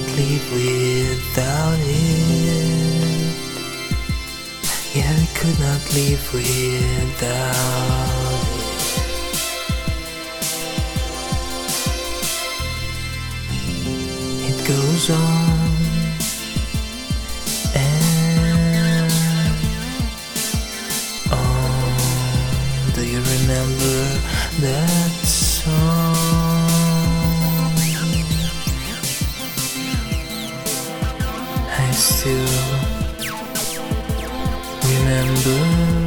live without it. Yeah, we could not live without it. It goes on and on. Do you remember that song? I still remember